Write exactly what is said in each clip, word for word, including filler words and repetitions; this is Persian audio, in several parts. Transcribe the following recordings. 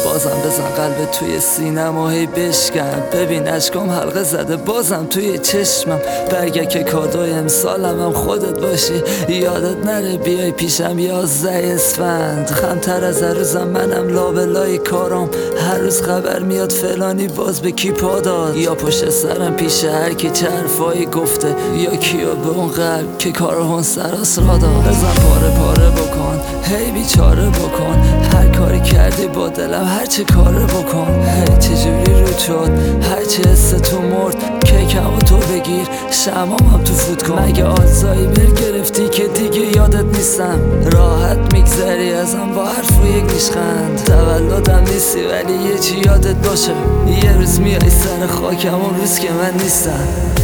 بازم بزن قلب توی سینم و هی بشکن. ببین اشکام حلقه زده بازم توی چشمم. برگه کادو امسالم هم خودت باشی، یادت نره بیای پیشم یازده اسفند. خمتر از هر روزم منم لابلای کارم، هر روز خبر میاد فلانی باز به کی پا داد. یا پشت سرم پیش هر کی چه حرفایی گفته، یا کیا به اون قلب که کارهون سراس را داد. بزن پاره پاره بکن، هی بیچاره بکن، هر کاری کردی با دلم هر چه کاره بکن. هی چجوری رو شد هر چه حس تو مرد، کیکم و تو بگیر شمامم تو فوت کن. مگه آلزایمر گرفتی که دیگه یادت نیستم؟ راحت میگذری ازم با حرف و یک نیشخند. تولدم نیستی ولی یه چی یادت باشه، یه روز میای سر خاکم اون روز که من نیستم.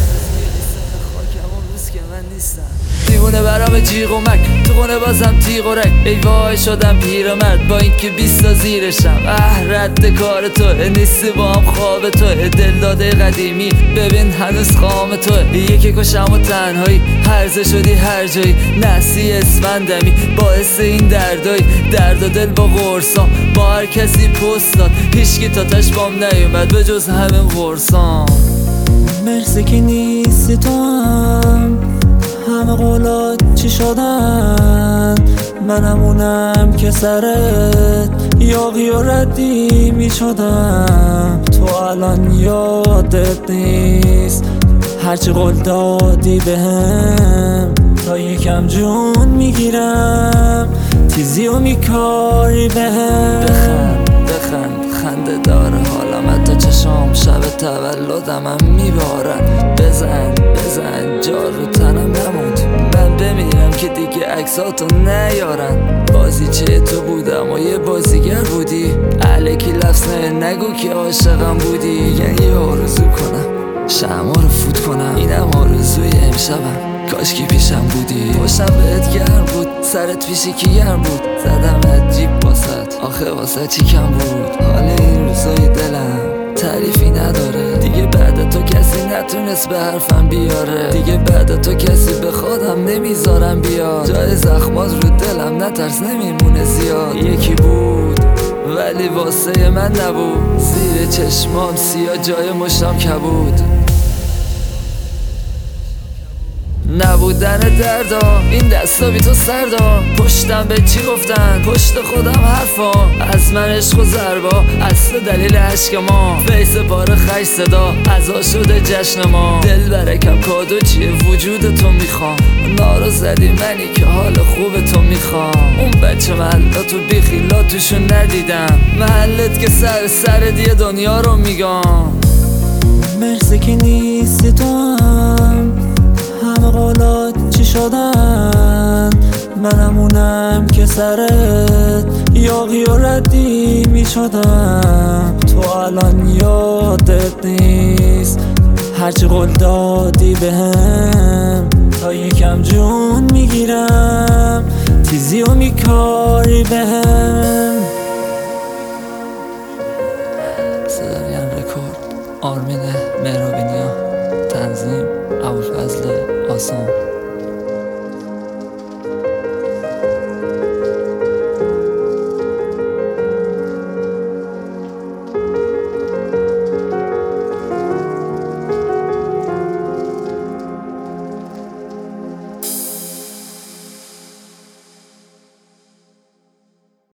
دیوونه برام جیغ و مک، تو خونه بازم تیغ و رک. ای وای شدم پیرمرد با اینکه بیستا زیرشم. اه رد کار توه، نیستی با هم خواب توه. دل داده قدیمی ببین هنوز خام توه. یکی کشم و تنهایی هرزه شدی هر جایی. نسی اسفندمی باعث این دردایی، درد و دل با غرصام با هر کسی پست داد. هیچکی تا تاش بام نیومد به جز همین غرصام. مرسی که نیستی تو هم، همه قولات چی شدن؟ من همونم که سرت یاقی و ردی می شدم. تو الان یادت نیست هرچی قول دادی بهم. تا یکم جون میگیرم تیزی و میکاری بهم. بخند بخند خنده داره حالم، حتی چشام شب تولدم هم میبارن. بزن بزن جا رو تنم نموند، من بمیرم که دیگه عکساتو نیارن. بازیچه تو بودم و یه بازیگر بودی، الکی لفظ نگو که عاشقم بودی. یعنی آرزو کنم شمع رو فوت کنم، اینم آرزوی امشبم کاشکی پیشم بودی. پشتم بهت گرم بود سرت پیشی کی گرم بود، زدم عجیب باست آخه واسه چی کم بود. حال این روزای دلم تعریفی نداره، دیگه بعد تو کسی نتونست به حرفم بیاره. دیگه بعد تو کسی به خودم نمیذارم بیاد. جای زخمات رو دلم نترس نمیمونه زیاد. یکی بود ولی واسه من نبود، زیر چشمام سیاه جای مشتم کبود. نبودن دردا این دستا بی تو سردا. پشتم به چی گفتن پشت خودم حرفا، از من عشق و ضربا اصل دلیل عشق ما. فیس پاره خش صدا عزا شده جشن ما. دل برکم کادو چیه وجود تو میخوام، نارو زدی منی که حال خوب تو میخوام. اون بچه محلاتو بیخیلاتوشو ندیدم، محلت که سر سر دیه دنیا رو میگم. مرسی که نیستی تو هم، همه قولات چی شدن؟ من همونم که سرت یاقی و ردی می شدم. تو الان یادت نیست هرچی قول دادی بهم. تا یکم جون میگیرم تیزی و میکاری بهم. صدایم رکورد آرمین مهرابینیا، تنظیم ابوالفضل آسان.